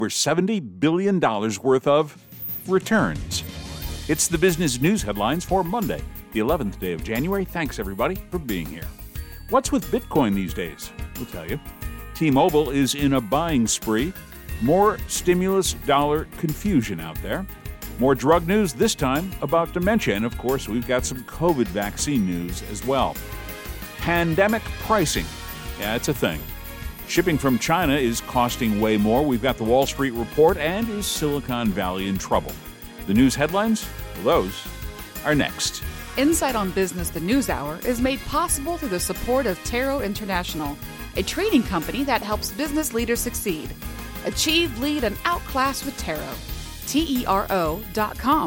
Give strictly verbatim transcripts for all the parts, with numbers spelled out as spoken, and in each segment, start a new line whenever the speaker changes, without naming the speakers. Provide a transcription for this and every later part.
over seventy billion dollars worth of returns. It's the business news headlines for Monday, the eleventh day of January. Thanks, everybody, for being here. What's with Bitcoin these days? We'll tell you. T-Mobile is in a buying spree. More stimulus dollar confusion out there. More drug news, this time about dementia. And, of course, we've got some COVID vaccine news as well. Pandemic pricing. Yeah, it's a thing. Shipping from China is costing way more. We've got the Wall Street report, and is Silicon Valley in trouble? The news headlines, well, those are next.
Insight on Business the News Hour is made possible through the support of Taro International, a training company that helps business leaders succeed. Achieve, lead, and outclass with Taro. T E R O dot com.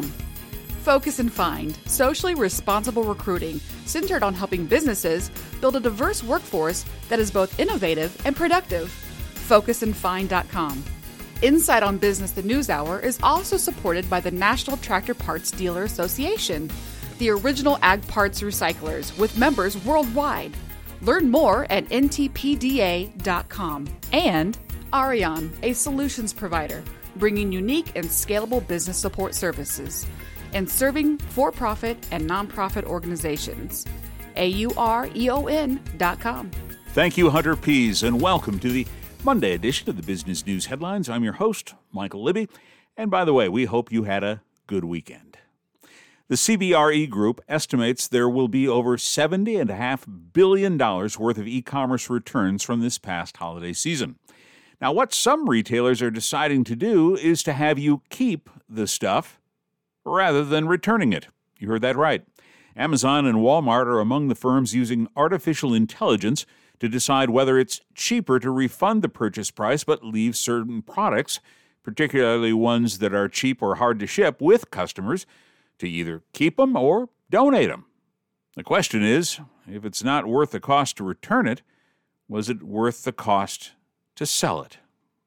Focus and Find, socially responsible recruiting centered on helping businesses build a diverse workforce that is both innovative and productive. focus and find dot com. Insight on Business the News Hour is also supported by the National Tractor Parts Dealer Association, the original ag parts recyclers with members worldwide. Learn more at N T P D A dot com. And Arion, a solutions provider, bringing unique and scalable business support services and serving for-profit and nonprofit organizations. A U R E O N dot com.
Thank you, Hunter Pease, and welcome to the Monday edition of the Business News Headlines. I'm your host, Michael Libby. And by the way, we hope you had a good weekend. The C B R E Group estimates there will be over seventy point five billion dollars worth of e-commerce returns from this past holiday season. Now, what some retailers are deciding to do is to have you keep the stuff rather than returning it. You heard that right. Amazon and Walmart are among the firms using artificial intelligence to decide whether it's cheaper to refund the purchase price but leave certain products, particularly ones that are cheap or hard to ship, with customers to either keep them or donate them. The question is, if it's not worth the cost to return it, was it worth the cost to sell it?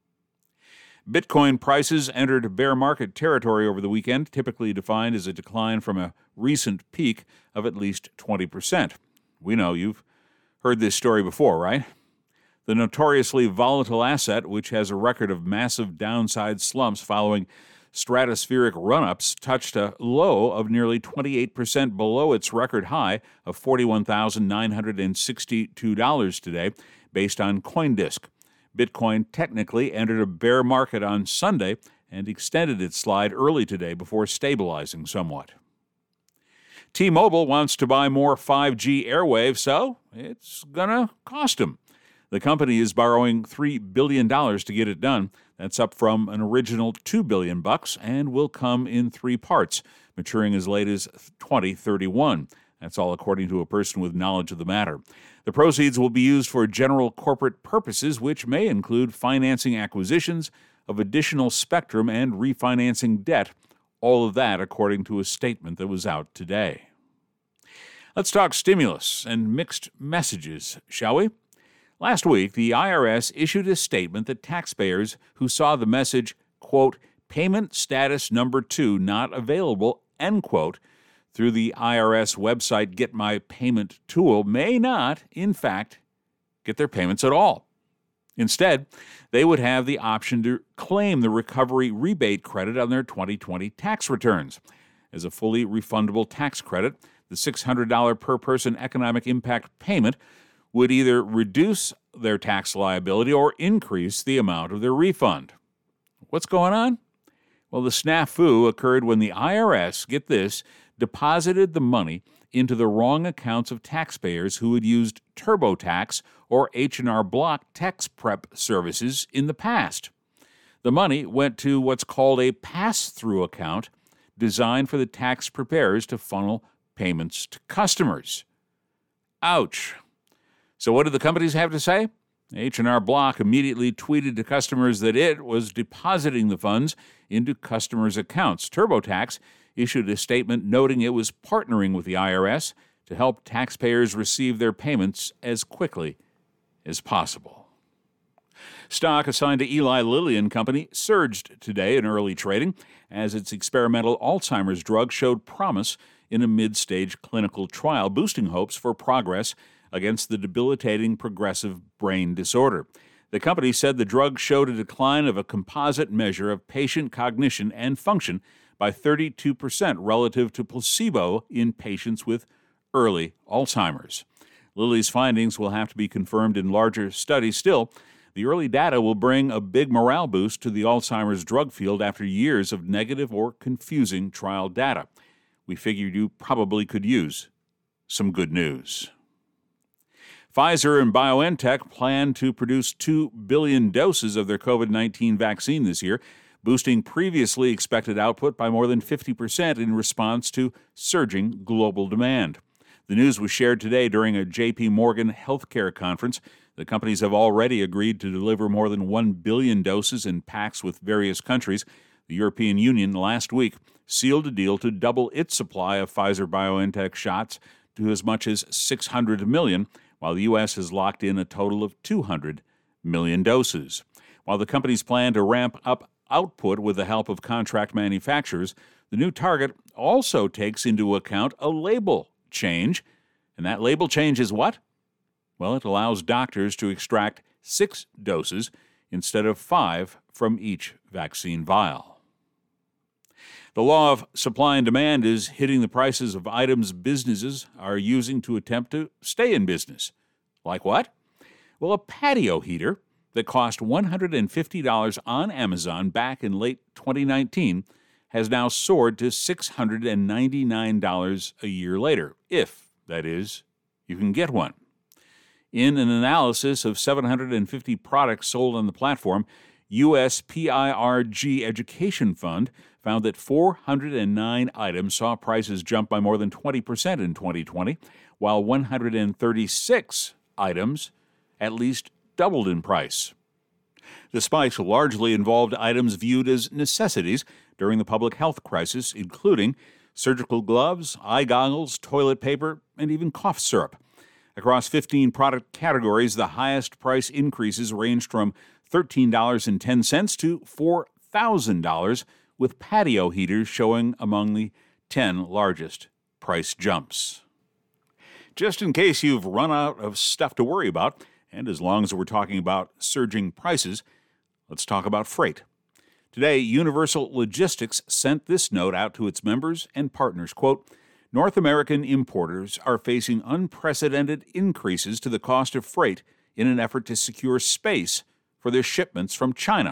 Bitcoin prices entered bear market territory over the weekend, typically defined as a decline from a recent peak of at least twenty percent. We know you've heard this story before, right? The notoriously volatile asset, which has a record of massive downside slumps following stratospheric run-ups, touched a low of nearly twenty-eight percent below its record high of forty-one thousand nine hundred sixty-two dollars today, based on CoinDesk. Bitcoin technically entered a bear market on Sunday and extended its slide early today before stabilizing somewhat. T-Mobile wants to buy more five G airwaves, so it's going to cost them. The company is borrowing three billion dollars to get it done. That's up from an original two billion dollars bucks and will come in three parts, maturing as late as twenty thirty-one. That's all according to a person with knowledge of the matter. The proceeds will be used for general corporate purposes, which may include financing acquisitions of additional spectrum and refinancing debt. All of that according to a statement that was out today. Let's talk stimulus and mixed messages, shall we? Last week, the I R S issued a statement that taxpayers who saw the message, quote, payment status number two not available, end quote, through the I R S website Get My Payment tool may not, in fact, get their payments at all. Instead, they would have the option to claim the recovery rebate credit on their twenty twenty tax returns. As a fully refundable tax credit, the six hundred dollars per person economic impact payment would either reduce their tax liability or increase the amount of their refund. What's going on? Well, the snafu occurred when the I R S, get this, deposited the money into the wrong accounts of taxpayers who had used TurboTax or H and R Block tax prep services in the past. The money went to what's called a pass-through account designed for the tax preparers to funnel payments to customers. Ouch. So what did the companies have to say? H and R Block immediately tweeted to customers that it was depositing the funds into customers' accounts. TurboTax issued a statement noting it was partnering with the I R S to help taxpayers receive their payments as quickly as possible. Stock assigned to Eli Lilly and Company surged today in early trading as its experimental Alzheimer's drug showed promise in a mid-stage clinical trial, boosting hopes for progress against the debilitating progressive brain disorder. The company said the drug showed a decline of a composite measure of patient cognition and function by thirty-two percent relative to placebo in patients with early Alzheimer's. Lilly's findings will have to be confirmed in larger studies. Still, the early data will bring a big morale boost to the Alzheimer's drug field after years of negative or confusing trial data. We figured you probably could use some good news. Pfizer and BioNTech plan to produce two billion doses of their COVID nineteen vaccine this year, boosting previously expected output by more than fifty percent in response to surging global demand. The news was shared today during a J P Morgan healthcare conference. The companies have already agreed to deliver more than one billion doses in packs with various countries. The European Union last week sealed a deal to double its supply of Pfizer-BioNTech shots to as much as six hundred million, while the U S has locked in a total of two hundred million doses. While the companies plan to ramp up output with the help of contract manufacturers, the new target also takes into account a label change. And that label change is what? Well, it allows doctors to extract six doses instead of five from each vaccine vial. The law of supply and demand is hitting the prices of items businesses are using to attempt to stay in business. Like what? Well, a patio heater that cost one hundred fifty dollars on Amazon back in late twenty nineteen has now soared to six hundred ninety-nine dollars a year later, if, that is, you can get one. In an analysis of seven hundred fifty products sold on the platform, U S P I R G Education Fund found that four hundred nine items saw prices jump by more than twenty percent in twenty twenty, while one hundred thirty-six items at least doubled in price. The spikes largely involved items viewed as necessities during the public health crisis, including surgical gloves, eye goggles, toilet paper, and even cough syrup. Across fifteen product categories, the highest price increases ranged from thirteen dollars and ten cents to four thousand dollars, with patio heaters showing among the ten largest price jumps. Just in case you've run out of stuff to worry about, and as long as we're talking about surging prices, let's talk about freight. Today, Universal Logistics sent this note out to its members and partners, quote, North American importers are facing unprecedented increases to the cost of freight in an effort to secure space for their shipments from China.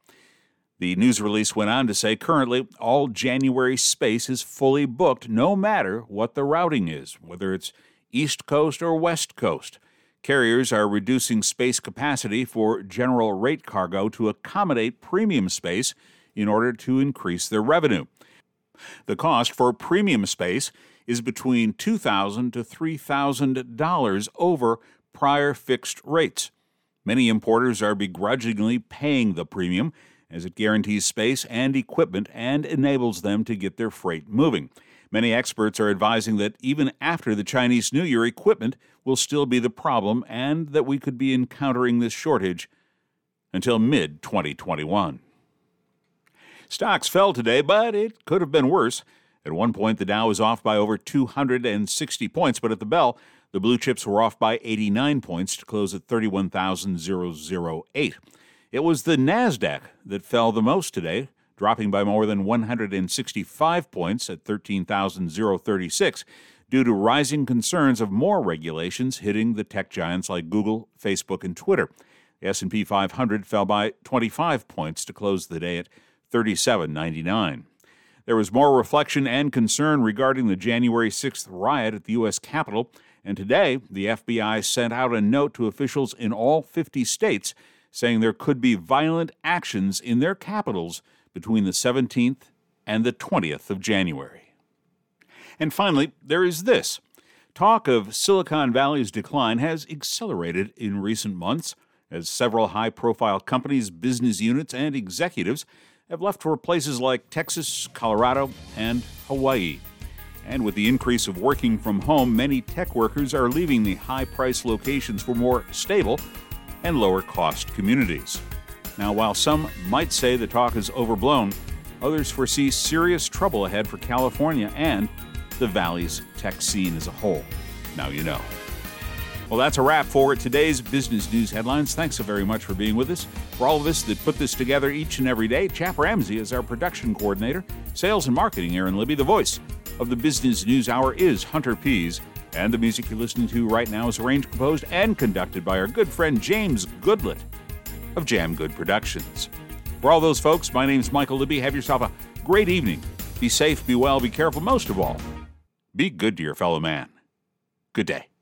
The news release went on to say currently all January space is fully booked no matter what the routing is, whether it's East Coast or West Coast. Carriers are reducing space capacity for general rate cargo to accommodate premium space in order to increase their revenue. The cost for premium space is between two thousand dollars to three thousand dollars over prior fixed rates. Many importers are begrudgingly paying the premium as it guarantees space and equipment and enables them to get their freight moving. Many experts are advising that even after the Chinese New Year, equipment will still be the problem and that we could be encountering this shortage until mid twenty twenty-one. Stocks fell today, but it could have been worse. At one point, the Dow was off by over two hundred sixty points, but at the bell, the blue chips were off by eighty-nine points to close at thirty-one thousand eight. It was the NASDAQ that fell the most today, dropping by more than one hundred sixty-five points at thirteen thousand thirty-six due to rising concerns of more regulations hitting the tech giants like Google, Facebook, and Twitter. The S and P five hundred fell by twenty-five points to close the day at thirty-seven ninety-nine. There was more reflection and concern regarding the January sixth riot at the U S Capitol, and today the F B I sent out a note to officials in all fifty states saying there could be violent actions in their capitals between the seventeenth and the twentieth of January. And finally, there is this. Talk of Silicon Valley's decline has accelerated in recent months as several high-profile companies, business units, and executives have left for places like Texas, Colorado, and Hawaii. And with the increase of working from home, many tech workers are leaving the high-price locations for more stable and lower-cost communities. Now, while some might say the talk is overblown, others foresee serious trouble ahead for California and the Valley's tech scene as a whole. Now you know. Well, that's a wrap for today's Business News Headlines. Thanks so very much for being with us. For all of us that put this together each and every day, Chap Ramsey is our production coordinator. Sales and marketing, Aaron Libby. The voice of the Business News Hour is Hunter Pease. And the music you're listening to right now is arranged, composed, and conducted by our good friend James Goodlett of Jam Good Productions. For all those folks, my name's Michael Libby. Have yourself a great evening. Be safe, be well, be careful. Most of all, be good to your fellow man. Good day.